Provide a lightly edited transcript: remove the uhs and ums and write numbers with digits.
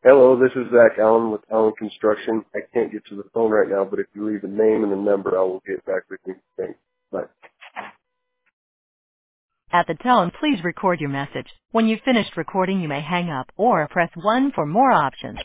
Hello, this is Zach Allen with Allen Construction. I can't get to the phone right now, but if you leave a name and a number, I will get back with you. Thanks. Bye. At the tone, please record your message. When you've finished recording, you may hang up or press 1 for more options.